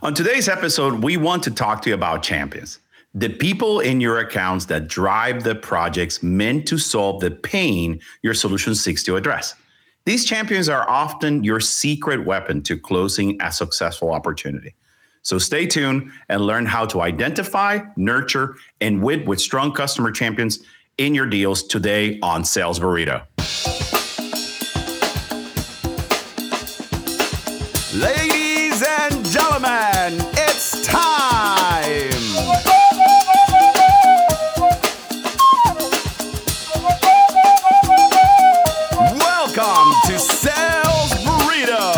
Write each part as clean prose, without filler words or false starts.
On today's episode, we want to talk to you about champions, the people in your accounts that drive the projects meant to solve the pain your solution seeks to address. These champions are often your secret weapon to closing a successful opportunity. So stay tuned and learn how to identify, nurture, and win with strong customer champions in your deals today on Sales Burrito. Ladies and gentlemen, it's time! Welcome to Sales Burrito!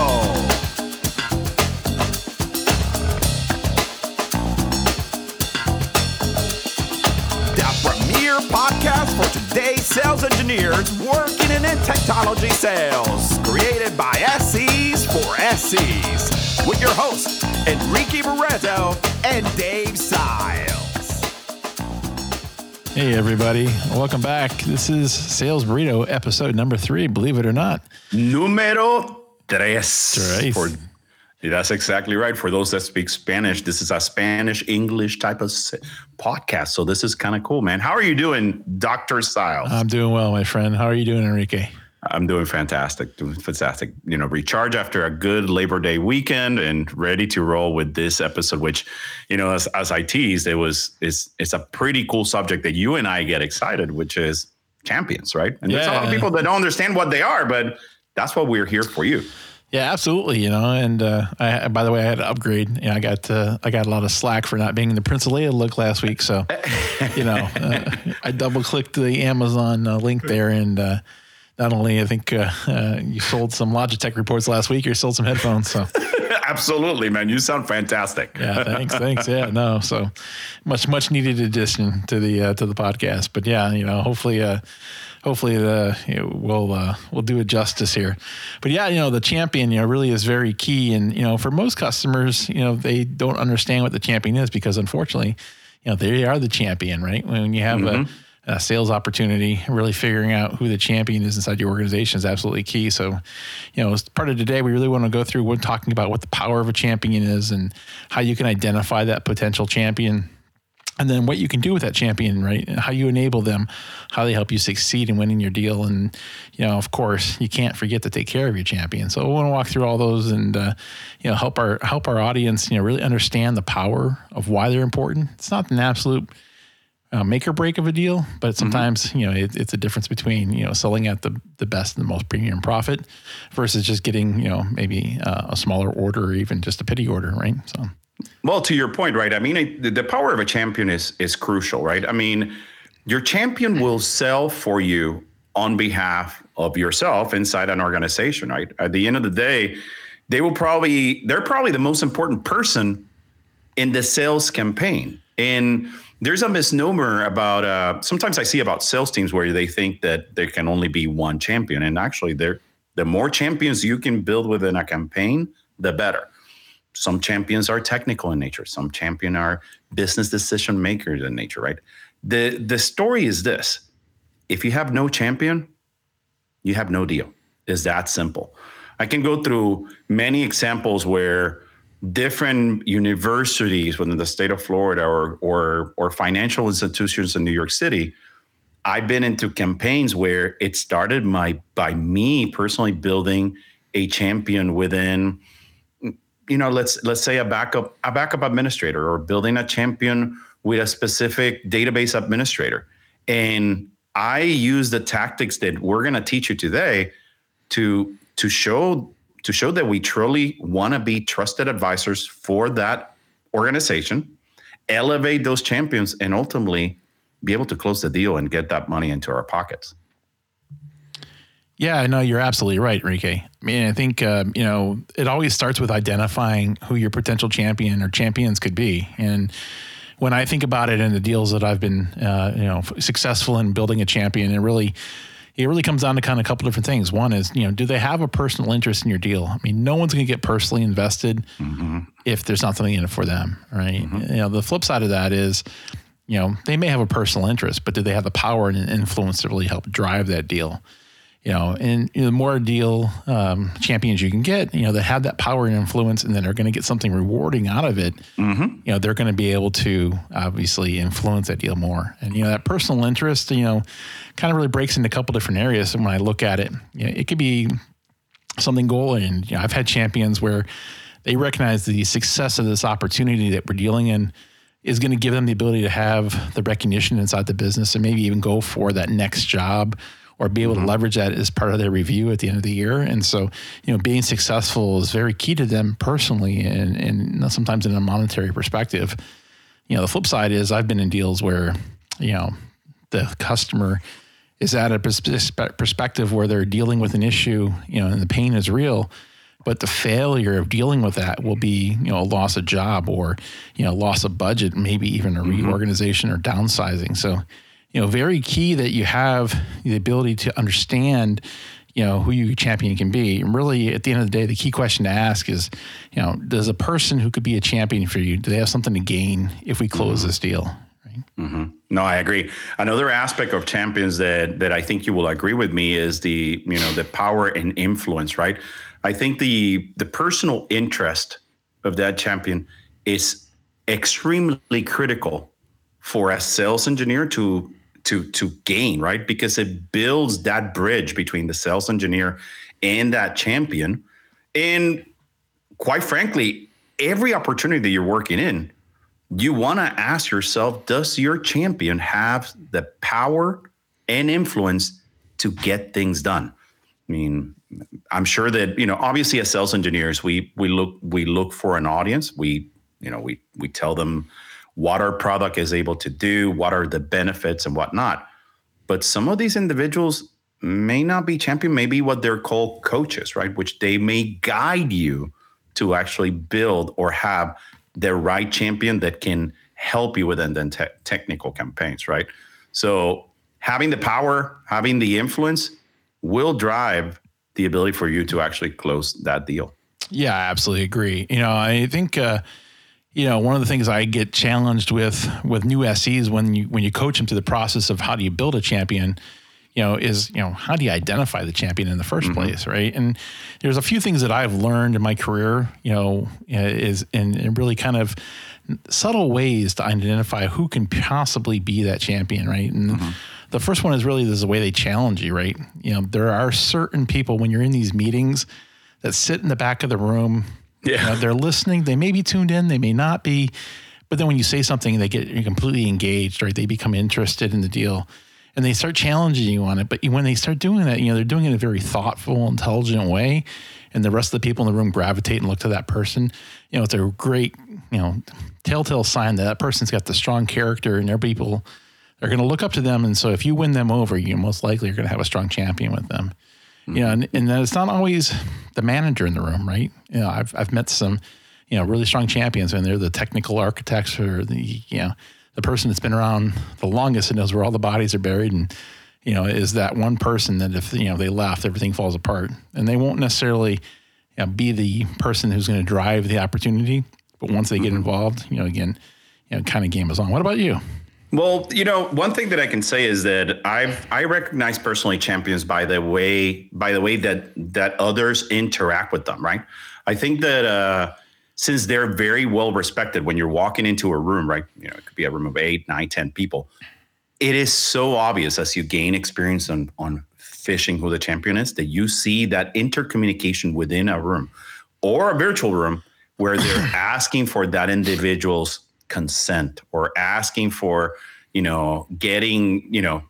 The premier podcast for today's sales engineers working in technology sales. Created by SEs for SEs. With your hosts, Enrique Barreto and Dave Siles. Hey, everybody. Welcome back. This is Sales Burrito, episode number 3, believe it or not. Número 3. Tres. That's exactly right. For those that speak Spanish, this is a Spanish-English type of podcast. So this is kind of cool, man. How are you doing, Dr. Siles? I'm doing well, my friend. How are you doing, Enrique? I'm doing fantastic. Recharge after a good Labor Day weekend and ready to roll with this episode, which, as I teased, it's a pretty cool subject that you and I get excited, which is champions, right? And there's a lot of people that don't understand what they are, but that's what we're here for you. Yeah, absolutely. And by the way, I had to upgrade. I got a lot of slack for not being in the Prince of Leia look last week. So, I double clicked the Amazon link there, and not only I think you sold some Logitech reports last week, you sold some headphones. So, absolutely, man, you sound fantastic. Yeah, thanks. Yeah, no, so much needed addition to the podcast. But yeah, hopefully we'll do it justice here. But yeah, the champion, really is very key. And, for most customers, they don't understand what the champion is because unfortunately, they are the champion, right? When you have a sales opportunity, really figuring out who the champion is inside your organization is absolutely key. So, as part of today, we really want to go through, we're talking about what the power of a champion is and how you can identify that potential champion. And then what you can do with that champion, right? And how you enable them, how they help you succeed in winning your deal. And, of course, you can't forget to take care of your champion. So we want to walk through all those and, help our audience, really understand the power of why they're important. It's not an absolute make or break of a deal, but sometimes, it's a difference between, selling at the best and the most premium profit versus just getting, maybe a smaller order or even just a pity order, right? So. Well, to your point, right? I mean, the power of a champion is crucial, right? I mean, your champion will sell for you on behalf of yourself inside an organization, right? At the end of the day, they're probably the most important person in the sales campaign. And there's a misnomer about, sometimes I see about sales teams where they think that there can only be one champion. And actually, the more champions you can build within a campaign, the better. Some champions are technical in nature. Some champions are business decision makers in nature, right? The story is this. If you have no champion, you have no deal. It's that simple. I can go through many examples where different universities within the state of Florida or financial institutions in New York City, I've been into campaigns where it started by me personally building a champion within, let's say a backup administrator, or building a champion with a specific database administrator. And I use the tactics that we're going to teach you today to show that we truly want to be trusted advisors for that organization, elevate those champions, and ultimately be able to close the deal and get that money into our pockets. Yeah, no, you're absolutely right, Enrique. I mean, I think, it always starts with identifying who your potential champion or champions could be. And when I think about it in the deals that I've been, successful in building a champion, it really comes down to kind of a couple different things. One is, do they have a personal interest in your deal? I mean, no one's going to get personally invested if there's not something in it for them, right? The flip side of that is, they may have a personal interest, but do they have the power and influence to really help drive that deal? And the more deal champions you can get, that have that power and influence and then are going to get something rewarding out of it, they're going to be able to obviously influence that deal more. And, that personal interest, kind of really breaks into a couple different areas. And when I look at it, it could be something goal-oriented. I've had champions where they recognize the success of this opportunity that we're dealing in is going to give them the ability to have the recognition inside the business and maybe even go for that next job or be able to leverage that as part of their review at the end of the year. And so, being successful is very key to them personally and sometimes in a monetary perspective. The flip side is I've been in deals where, the customer is at a perspective where they're dealing with an issue, and the pain is real, but the failure of dealing with that will be, a loss of job or, loss of budget, maybe even a reorganization or downsizing. So, very key that you have the ability to understand, who your champion can be. And really, at the end of the day, the key question to ask is, does a person who could be a champion for you, do they have something to gain if we close this deal? Right? No, I agree. Another aspect of champions that I think you will agree with me is the power and influence, right? I think the personal interest of that champion is extremely critical for a sales engineer to gain, right? Because it builds that bridge between the sales engineer and that champion. And quite frankly, every opportunity that you're working in, you want to ask yourself, does your champion have the power and influence to get things done? I mean, I'm sure that, obviously as sales engineers, we look for an audience. We tell them what our product is able to do, what are the benefits and whatnot. But some of these individuals may not be champion, maybe what they're called coaches, right? Which they may guide you to actually build or have the right champion that can help you within the technical campaigns, right? So having the power, having the influence will drive the ability for you to actually close that deal. Yeah, I absolutely agree. I think, one of the things I get challenged with new SEs when you coach them through the process of how do you build a champion, is how do you identify the champion in the first place, right? And there's a few things that I've learned in my career, is in really kind of subtle ways to identify who can possibly be that champion, right? And the first one is really the way they challenge you, right? There are certain people when you're in these meetings that sit in the back of the room. Yeah, they're listening. They may be tuned in. They may not be. But then when you say something, they get completely engaged, right? They become interested in the deal and they start challenging you on it. But when they start doing that, they're doing it in a very thoughtful, intelligent way. And the rest of the people in the room gravitate and look to that person. It's a great, telltale sign that that person's got the strong character and their people are going to look up to them. And so if you win them over, you most likely are going to have a strong champion with them. And then it's not always the manager in the room, right? I've met some, really strong champions, and they're the technical architects or the person that's been around the longest and knows where all the bodies are buried, and is that one person that if they left, everything falls apart, and they won't necessarily be the person who's going to drive the opportunity, but once they get involved, kind of game is on. What about you? Well, one thing that I can say is that I recognize personally champions by the way that others interact with them, right? I think that since they're very well respected when you're walking into a room, right? It could be a room of 8, 9, 10 people. It is so obvious as you gain experience on fishing who the champion is that you see that intercommunication within a room or a virtual room where they're asking for that individual's consent or asking for, getting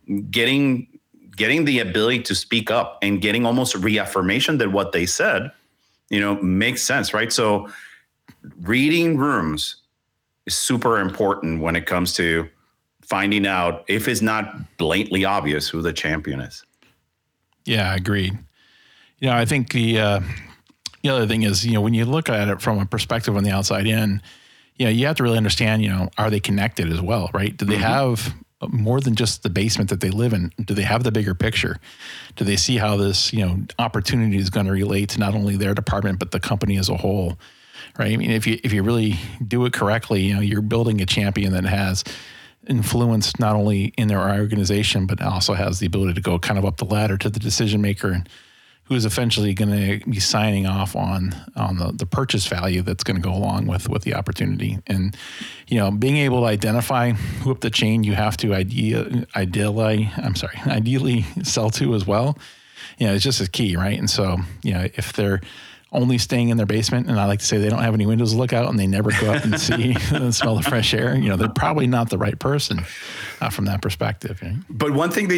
the ability to speak up and getting almost a reaffirmation that what they said, makes sense, right? So reading rooms is super important when it comes to finding out if it's not blatantly obvious who the champion is. Yeah, agreed. I think the other thing is, when you look at it from a perspective on the outside in, you have to really understand, are they connected as well, right? Do they have more than just the basement that they live in? Do they have the bigger picture? Do they see how this, opportunity is going to relate to not only their department, but the company as a whole, right? I mean, if you really do it correctly, you're building a champion that has, influence not only in their organization, but also has the ability to go kind of up the ladder to the decision maker, and who is eventually going to be signing off on the purchase value that's going to go along with the opportunity. And, being able to identify who up the chain you have to ideally sell to as well, it's just as key, right? And so, if they're only staying in their basement, and I like to say they don't have any windows to look out and they never go up and see and smell the fresh air, they're probably not the right person from that perspective. Right? But one thing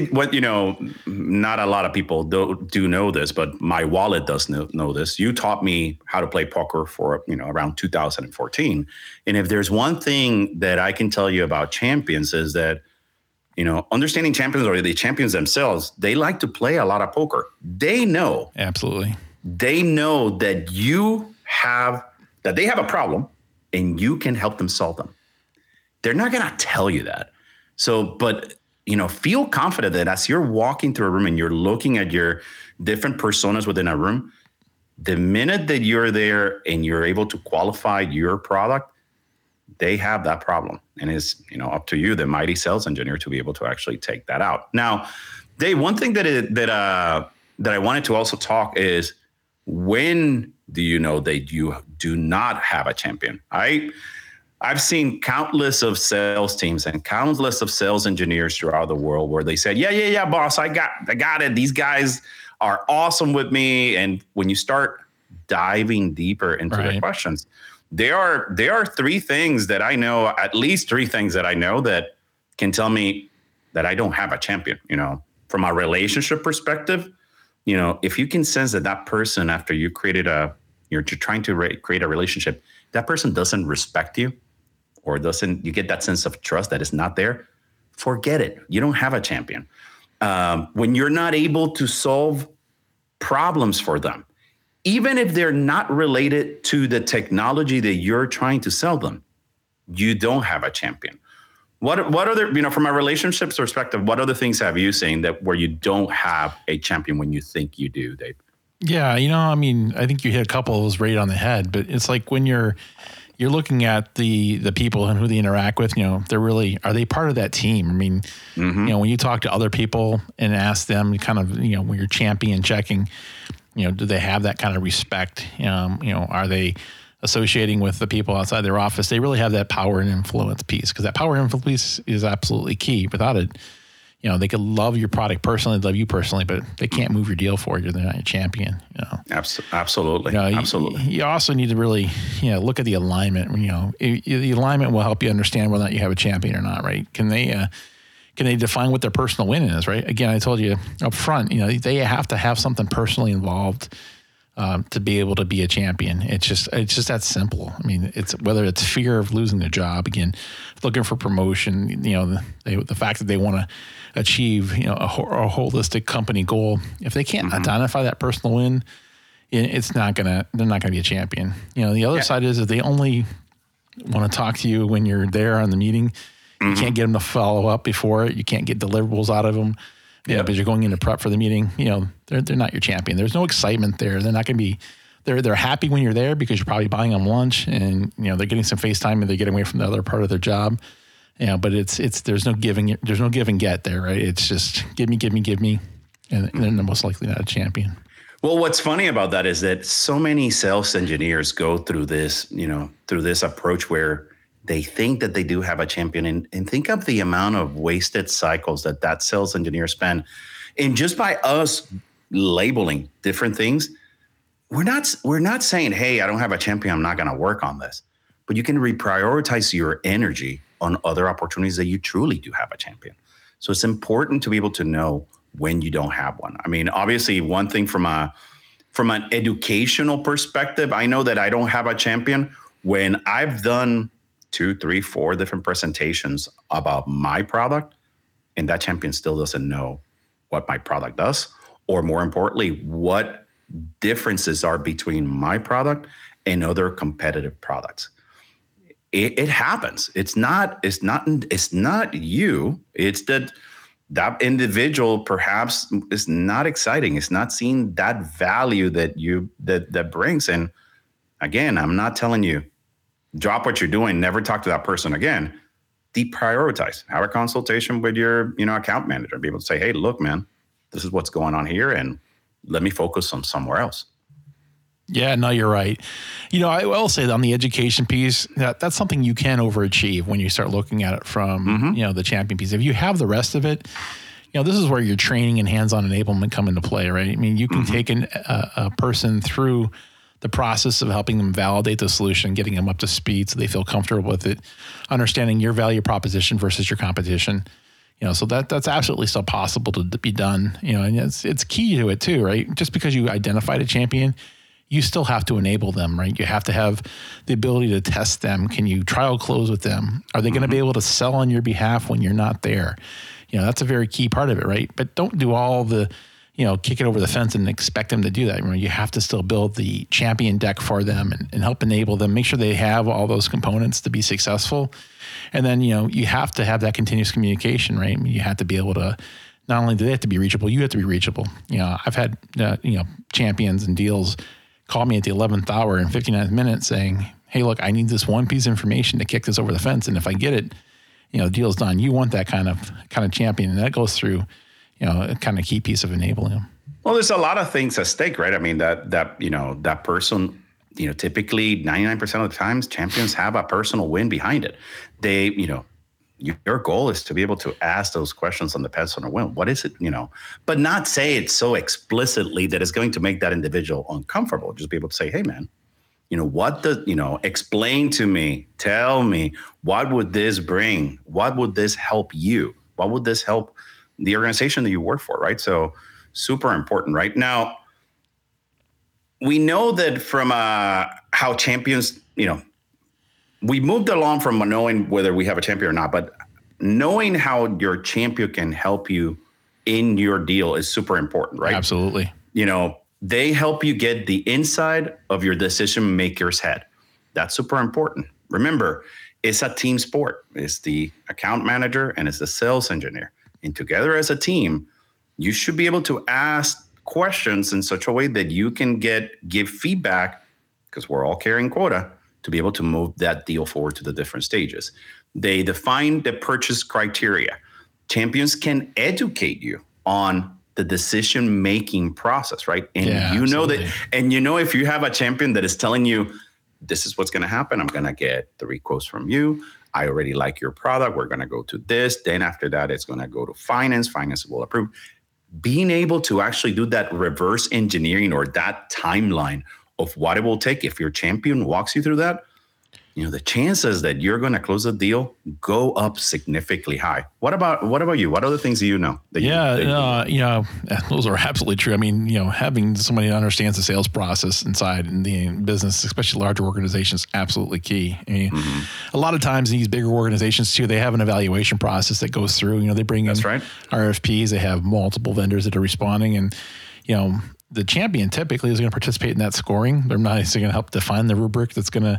not a lot of people do know this, but my wallet does know this. You taught me how to play poker for, around 2014. And if there's one thing that I can tell you about champions is that, understanding champions or the champions themselves, they like to play a lot of poker. They know. Absolutely. They know that they have a problem and you can help them solve them. They're not going to tell you that. So, but, feel confident that as you're walking through a room and you're looking at your different personas within a room, the minute that you're there and you're able to qualify your product, they have that problem. And it's, up to you, the mighty sales engineer, to be able to actually take that out. Now, Dave, one thing that I wanted to also talk is, when do you know that you do not have a champion? I've seen countless of sales teams and countless of sales engineers throughout the world where they said, yeah, boss, I got it. These guys are awesome with me. And when you start diving deeper into the questions, there are three things that I know, at least three things that I know that can tell me that I don't have a champion, from a relationship perspective. If you can sense that person, after you you're trying to create a relationship, that person doesn't respect you, or you get that sense of trust that is not there, forget it. You don't have a champion. When you're not able to solve problems for them, even if they're not related to the technology that you're trying to sell them, you don't have a champion. What other, from a relationships perspective, what other things have you seen where you don't have a champion when you think you do, Dave? Yeah, I think you hit a couple of those right on the head, but it's like when you're looking at the people and who they interact with, are they part of that team? I mean, when you talk to other people and ask them kind of, when you're champion checking, do they have that kind of respect? Are they associating with the people outside their office? They really have that power and influence piece, because that power and influence piece is absolutely key. Without it, they could love your product personally, love you personally, but they can't move your deal for you. They're not your champion. Absolutely. Absolutely. You also need to really, look at the alignment. The alignment will help you understand whether or not you have a champion or not, right? Can they define what their personal win is, right? Again, I told you up front, they have to have something personally involved to be able to be a champion. It's just that simple. I mean, it's whether it's fear of losing the job, again, looking for promotion, the fact that they want to achieve, a holistic company goal. If they can't identify that personal win, they're not gonna be a champion. The other side is if they only want to talk to you when you're there on the meeting, you can't get them to follow up before it. You can't get deliverables out of them. Yeah, but you're going into prep for the meeting. They're not your champion. There's no excitement there. They're not going to be. They're happy when you're there because you're probably buying them lunch, and they're getting some FaceTime and they're getting away from the other part of their job. But there's no give and get there, right? It's just give me, and they're most likely not a champion. Well, what's funny about that is that so many sales engineers go through this approach where they think that they do have a champion, and think of the amount of wasted cycles that sales engineer spend. And just by us labeling different things, we're not saying, hey, I don't have a champion, I'm not going to work on this. But you can reprioritize your energy on other opportunities that you truly do have a champion. So it's important to be able to know when you don't have one. I mean, obviously, one thing from an educational perspective, I know that I don't have a champion when I've done 2, 3, 4 different presentations about my product, and that champion still doesn't know what my product does, or more importantly, what differences are between my product and other competitive products. It happens. It's not you. It's that individual perhaps is not exciting. It's not seeing that value that brings. And again, I'm not telling you, drop what you're doing, never talk to that person again. deprioritize. Have a consultation with your, account manager. Be able to say, hey, look, man, this is what's going on here, and let me focus on somewhere else. Yeah, no, you're right. I will say that on the education piece, that's something you can overachieve when you start looking at it from, the champion piece. If you have the rest of it, this is where your training and hands-on enablement come into play, right? I mean, you can take a person through the process of helping them validate the solution, getting them up to speed so they feel comfortable with it, understanding your value proposition versus your competition. So that's absolutely still possible to be done. And it's key to it too, right? Just because you identified a champion, you still have to enable them, right? You have to have the ability to test them. Can you trial close with them? Are they going to be able to sell on your behalf when you're not there? That's a very key part of it, right? But don't do all the, kick it over the fence and expect them to do that. You have to still build the champion deck for them and help enable them, make sure they have all those components to be successful. And then, you have to have that continuous communication, right? You have to be able to, not only do they have to be reachable, you have to be reachable. I've had, champions and deals call me at the 11th hour and 59th minute saying, hey, look, I need this one piece of information to kick this over the fence. And if I get it, the deal's done. You want that kind of champion. And that goes through, a kind of key piece of enabling them. Well, there's a lot of things at stake, right? I mean, that person, typically 99% of the times champions have a personal win behind it. They, your goal is to be able to ask those questions on the personal win. What is it, but not say it so explicitly that it's going to make that individual uncomfortable. Just be able to say, hey, man, explain to me, tell me, what would this bring? What would this help you? What would this help the organization that you work for, right? So super important, right? Now, we know that from how champions, we moved along from knowing whether we have a champion or not, but knowing how your champion can help you in your deal is super important, right? Absolutely. They help you get the inside of your decision maker's head. That's super important. Remember, it's a team sport. It's the account manager and it's the sales engineer. And together as a team, you should be able to ask questions in such a way that you can give feedback, because we're all carrying quota, to be able to move that deal forward to the different stages. They define the purchase criteria. Champions can educate you on the decision-making process, right? And absolutely. If you have a champion that is telling you, this is what's going to happen, I'm going to get 3 quotes from you. I already like your product. We're going to go to this. Then after that, it's going to go to finance. Finance will approve. Being able to actually do that reverse engineering or that timeline of what it will take if your champion walks you through that, the chances that you're going to close the deal go up significantly high. What about you? What other things do you know? Those are absolutely true. I mean, having somebody that understands the sales process inside in the business, especially larger organizations, absolutely key. I mean, a lot of times these bigger organizations too, they have an evaluation process that goes through. They bring in RFPs. They have multiple vendors that are responding, and the champion typically is going to participate in that scoring. They're not going to help define the rubric that's going to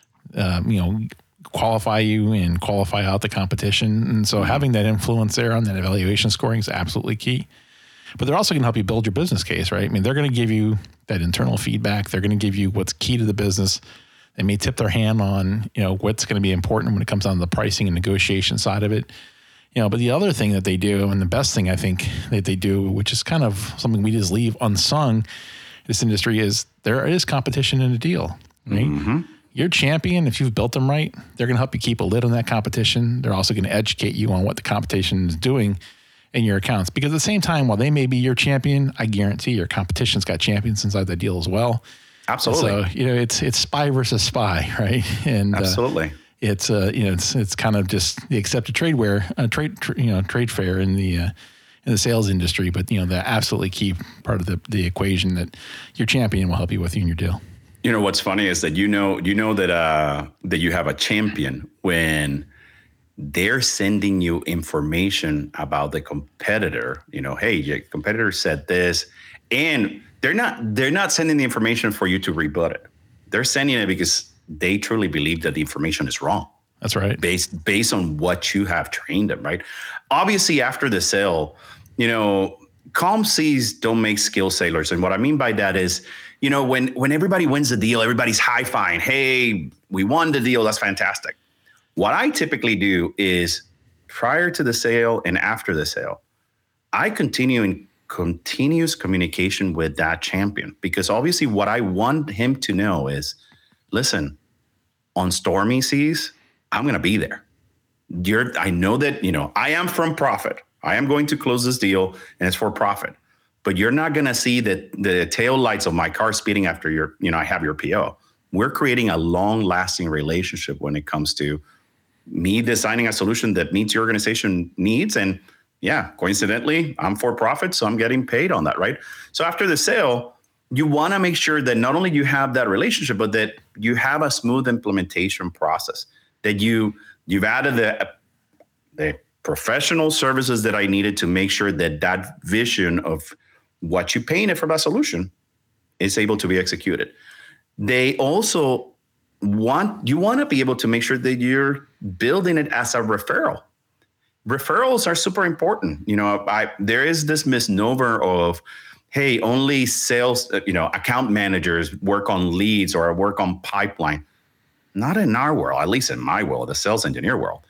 qualify you and qualify out the competition. And so having that influence there on that evaluation scoring is absolutely key. But they're also going to help you build your business case, right? I mean, they're going to give you that internal feedback. They're going to give you what's key to the business. They may tip their hand on, what's going to be important when it comes down to the pricing and negotiation side of it. But the other thing that they do, and the best thing I think that they do, which is kind of something we just leave unsung in this industry, is there is competition in a deal, right? Mm-hmm. Your champion, if you've built them right, they're going to help you keep a lid on that competition. They're also going to educate you on what the competition is doing in your accounts. Because at the same time, while they may be your champion, I guarantee your competition's got champions inside the deal as well. Absolutely. So, it's spy versus spy, right? And absolutely. It's kind of just the accepted trade fair in the sales industry, but the absolutely key part of the equation that your champion will help you with in your deal. What's funny is that that you have a champion when they're sending you information about the competitor. Hey, your competitor said this, and they're not sending the information for you to rebut it. They're sending it because they truly believe that the information is wrong. That's right. Based on what you have trained them, right? Obviously, after the sale, calm seas don't make skill sailors. And what I mean by that is, when everybody wins the deal, everybody's high-fiving. Hey, we won the deal. That's fantastic. What I typically do is prior to the sale and after the sale, I continue in continuous communication with that champion, because obviously what I want him to know is, listen, on stormy seas, I'm going to be there. I know that, I am from profit. I am going to close this deal and it's for profit, but you're not going to see the tail lights of my car speeding after I have your PO. We're creating a long lasting relationship when it comes to me designing a solution that meets your organization needs. And yeah, coincidentally, I'm for profit, so I'm getting paid on that, right? So after the sale, you want to make sure that not only you have that relationship, but that you have a smooth implementation process, that you've added the professional services that I needed to make sure that vision of what you painted for that solution is able to be executed. They also want to be able to make sure that you're building it as a referral. Referrals are super important. There is this misnomer of, hey, only sales, account managers work on leads or work on pipeline. Not in our world, at least in my world, the sales engineer world.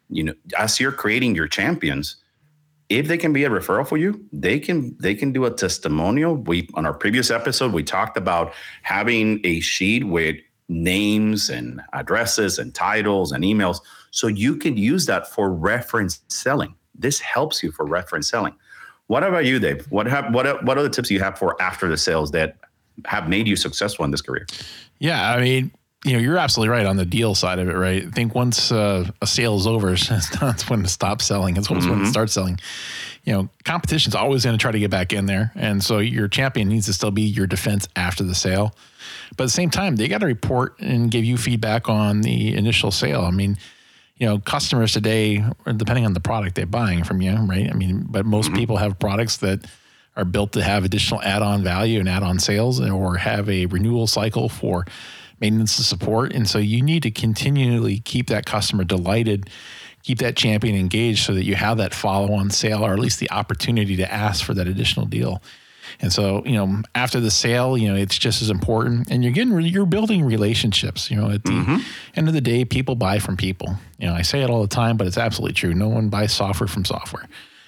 As you're creating your champions, if they can be a referral for you, they can do a testimonial. On our previous episode, we talked about having a sheet with names and addresses and titles and emails, so you can use that for reference selling. This helps you for reference selling. What about you, Dave? What are the tips you have for after the sales that have made you successful in this career? Yeah, I mean, you're absolutely right on the deal side of it, right? I think once a sale is over, that's when to stop selling. It's always when to start selling. Competition's always going to try to get back in there. And so your champion needs to still be your defense after the sale. But at the same time, they got to report and give you feedback on the initial sale. I mean, customers today, depending on the product they're buying from you, right? I mean, but most people have products that are built to have additional add-on value and add-on sales, or have a renewal cycle for maintenance and support. And so you need to continually keep that customer delighted, keep that champion engaged, so that you have that follow-on sale, or at least the opportunity to ask for that additional deal. And so, after the sale, it's just as important. And you're building relationships. At the end of the day, people buy from people. I say it all the time, but it's absolutely true. No one buys software from software.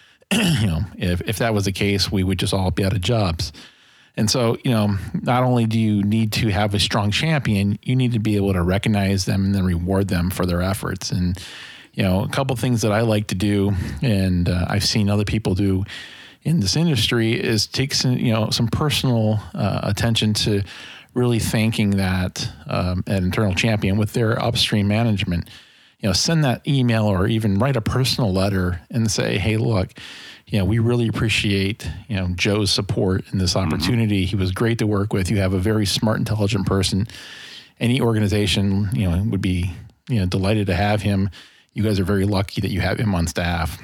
If that was the case, we would just all be out of jobs. And so, not only do you need to have a strong champion, you need to be able to recognize them and then reward them for their efforts. And, a couple of things that I like to do, and I've seen other people do in this industry, is take some personal attention to really thanking that an internal champion with their upstream management. Send that email or even write a personal letter and say, hey, look, we really appreciate, Joe's support in this opportunity. He was great to work with. You have a very smart, intelligent person. Any organization, would be, delighted to have him. You guys are very lucky that you have him on staff.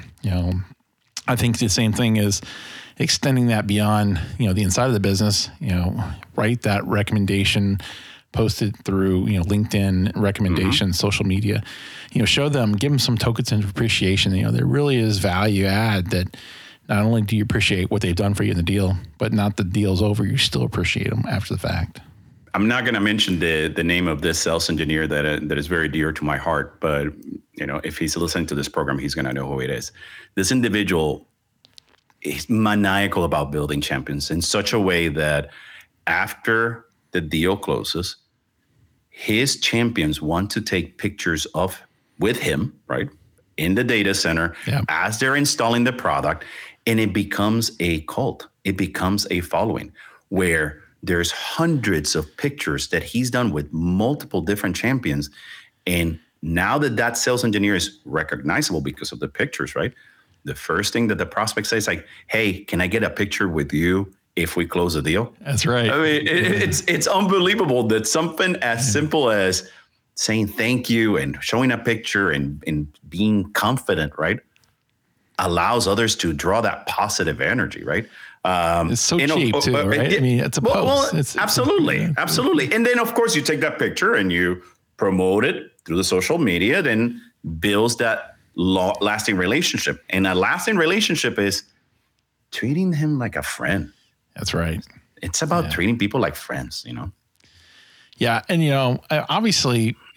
I think the same thing is extending that beyond, the inside of the business. Write that recommendation, post it through, LinkedIn recommendations, social media. Show them, give them some tokens of appreciation. There really is value add that not only do you appreciate what they've done for you in the deal, but not the deal's over, you still appreciate them after the fact. I'm not going to mention the name of this sales engineer that is very dear to my heart, but if he's listening to this program, he's going to know who it is. This individual is maniacal about building champions in such a way that after the deal closes, his champions want to take pictures with him, right, in the data center as they're installing the product, and it becomes a cult. It becomes a following where there's hundreds of pictures that he's done with multiple different champions. And now that sales engineer is recognizable because of the pictures, right? The first thing that the prospect says, like, hey, can I get a picture with you if we close a deal? That's right. I mean, it's unbelievable that something as simple as saying thank you and showing a picture and being confident, right, allows others to draw that positive energy, right? It's so cheap too, right? I mean, it's a post. Absolutely. And then, of course, you take that picture and you promote it through the social media, then builds that lasting relationship. And a lasting relationship is treating him like a friend. That's right. It's about treating people like friends, Yeah. And, obviously,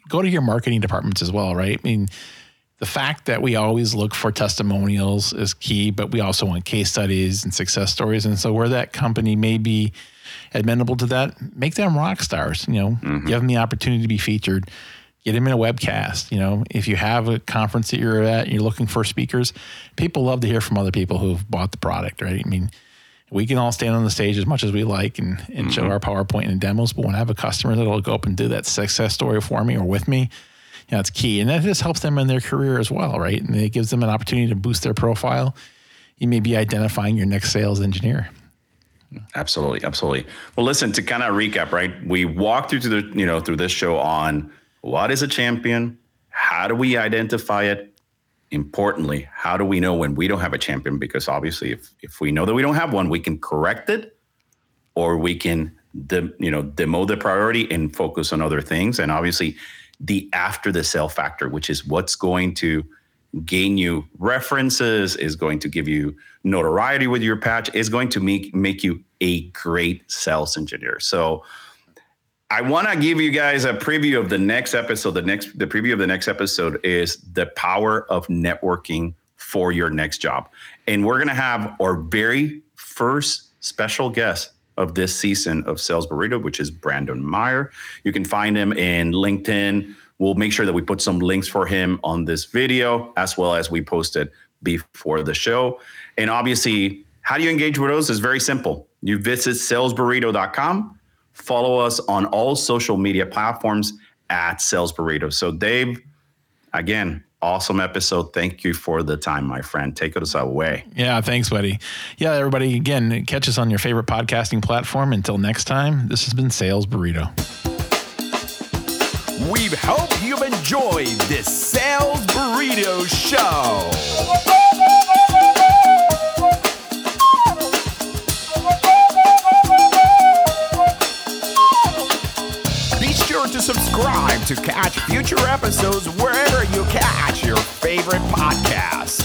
go to your marketing departments as well, right? I mean, the fact that we always look for testimonials is key, but we also want case studies and success stories. And so where that company may be amenable to that, make them rock stars, give them the opportunity to be featured, get them in a webcast. If you have a conference that you're at and you're looking for speakers, people love to hear from other people who've bought the product, right? I mean, we can all stand on the stage as much as we like and show our PowerPoint and demos, but when I have a customer that'll go up and do that success story for me or with me, it's key. And that just helps them in their career as well, right? And it gives them an opportunity to boost their profile. You may be identifying your next sales engineer. Absolutely. Absolutely. Well, listen, to kind of recap, right? We walked through through this show on what is a champion? How do we identify it? Importantly, how do we know when we don't have a champion? Because obviously if we know that we don't have one, we can correct it, or we can, demo the priority and focus on other things. And obviously the after the sale factor, which is what's going to gain you references, is going to give you notoriety with your patch, is going to make you a great sales engineer. So I want to give you guys a preview of the next episode. The preview of the next episode is the power of networking for your next job. And we're going to have our very first special guest of this season of Sales Burrito, which is Brandon Meyer. You can find him in LinkedIn. We'll make sure that we put some links for him on this video, as well as we posted before the show. And obviously, how do you engage with us? It's very simple. You visit salesburrito.com, follow us on all social media platforms at Sales Burrito. So Dave, again, awesome episode. Thank you for the time, my friend. Take us away. Yeah, thanks, buddy. Yeah, everybody, again, catch us on your favorite podcasting platform. Until next time, this has been Sales Burrito. We hope you've enjoyed this Sales Burrito show. Be sure to subscribe to catch future episodes wherever you catch your favorite podcasts.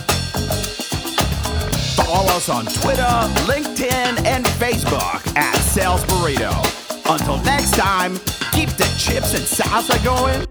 Follow us on Twitter, LinkedIn, and Facebook at Sales Burrito. Until next time, keep the chips and salsa going